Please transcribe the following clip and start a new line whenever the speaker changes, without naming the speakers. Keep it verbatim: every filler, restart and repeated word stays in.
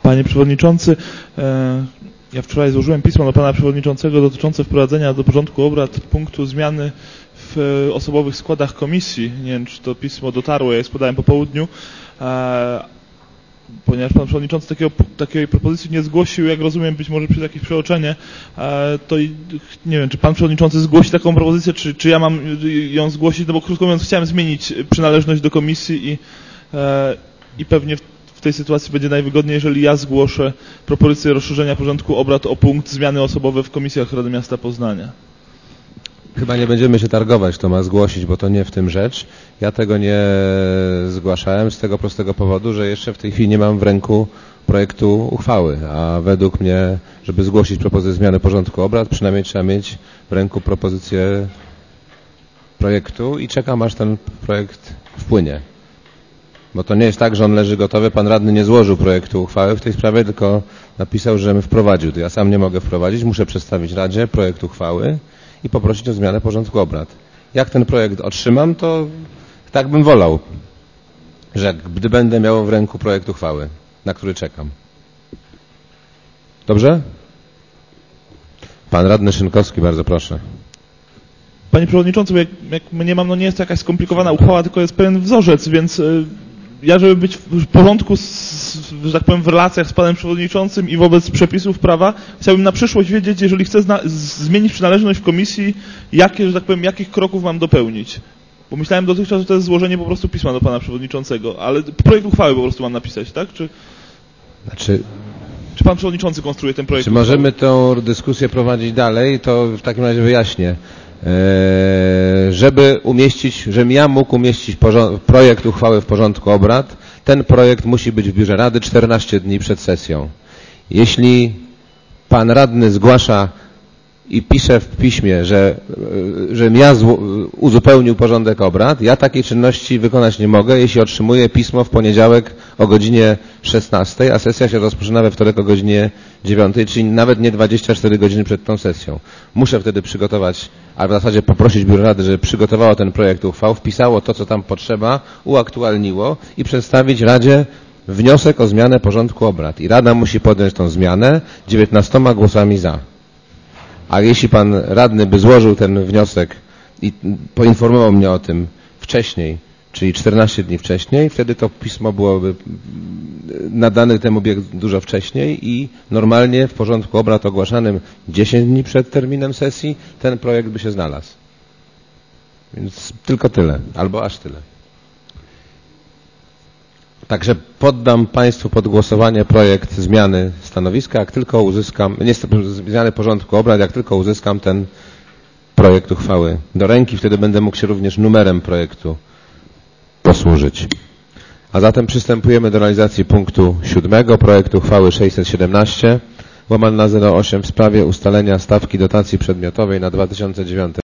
Panie Przewodniczący, ja wczoraj złożyłem pismo do Pana Przewodniczącego dotyczące wprowadzenia do porządku obrad punktu zmiany w osobowych składach komisji. Nie wiem, czy to pismo dotarło, ja je składałem po południu, ponieważ Pan Przewodniczący takiego, takiej propozycji nie zgłosił, jak rozumiem, być może przez jakieś przeoczenie, to nie wiem, czy Pan Przewodniczący zgłosi taką propozycję, czy, czy ja mam ją zgłosić, no bo krótko mówiąc chciałem zmienić przynależność do komisji i, i pewnie w W tej sytuacji będzie najwygodniej, jeżeli ja zgłoszę propozycję rozszerzenia porządku obrad o punkt zmiany osobowe w komisjach Rady Miasta Poznania.
Chyba nie będziemy się targować, kto ma zgłosić, bo to nie w tym rzecz. Ja tego nie zgłaszałem z tego prostego powodu, że jeszcze w tej chwili nie mam w ręku projektu uchwały, a według mnie, żeby zgłosić propozycję zmiany porządku obrad, przynajmniej trzeba mieć w ręku propozycję projektu i czekam, aż ten projekt wpłynie. Bo to nie jest tak, że on leży gotowy. Pan radny nie złożył projektu uchwały w tej sprawie, tylko napisał, żebym wprowadził. To ja sam nie mogę wprowadzić, muszę przedstawić Radzie projekt uchwały i poprosić o zmianę porządku obrad. Jak ten projekt otrzymam, to tak bym wolał, że gdy będę miał w ręku projekt uchwały, na który czekam. Dobrze? Pan radny Szynkowski, bardzo proszę.
Panie Przewodniczący, jak, jak nie mam, no nie jest to jakaś skomplikowana uchwała, tylko jest pewien wzorzec, więc y, ja, żeby być w porządku, z, że tak powiem, w relacjach z Panem Przewodniczącym i wobec przepisów prawa, chciałbym na przyszłość wiedzieć, jeżeli chcę zna, zmienić przynależność w komisji, jakie, że tak powiem, jakich kroków mam dopełnić. Bo myślałem dotychczas, że to jest złożenie po prostu pisma do Pana Przewodniczącego, ale projekt uchwały po prostu mam napisać, tak? Czy,
znaczy...
Czy Pan Przewodniczący konstruuje ten projekt?
Czy możemy tę dyskusję prowadzić dalej, to w takim razie wyjaśnię. Żeby umieścić, żebym ja mógł umieścić projekt uchwały w porządku obrad, ten projekt musi być w biurze Rady czternaście dni przed sesją. Jeśli pan radny zgłasza i pisze w piśmie, że, żebym ja uzupełnił porządek obrad, ja takiej czynności wykonać nie mogę, jeśli otrzymuję pismo w poniedziałek o godzinie szesnastej, a sesja się rozpoczyna we wtorek o godzinie dziewiątej, czyli nawet nie dwadzieścia cztery godziny przed tą sesją. Muszę wtedy przygotować, a w zasadzie poprosić biuro Rady, żeby przygotowało ten projekt uchwał, wpisało to, co tam potrzeba, uaktualniło i przedstawić Radzie wniosek o zmianę porządku obrad. I Rada musi podjąć tą zmianę dziewiętnastoma głosami za. A jeśli pan radny by złożył ten wniosek i poinformował mnie o tym wcześniej, czyli czternaście dni wcześniej, wtedy to pismo byłoby nadane temu bieg dużo wcześniej i normalnie w porządku obrad ogłaszanym dziesięć dni przed terminem sesji ten projekt by się znalazł. Więc tylko tyle, albo aż tyle. Także poddam Państwu pod głosowanie projekt zmiany stanowiska, jak tylko uzyskam, nie zmiany porządku obrad, jak tylko uzyskam ten projekt uchwały do ręki, wtedy będę mógł się również numerem projektu posłużyć. A zatem przystępujemy do realizacji punktu siódmego projektu uchwały sześćset siedemnaście łamane na zero osiem w sprawie ustalenia stawki dotacji przedmiotowej na dwa tysiące dziewiąty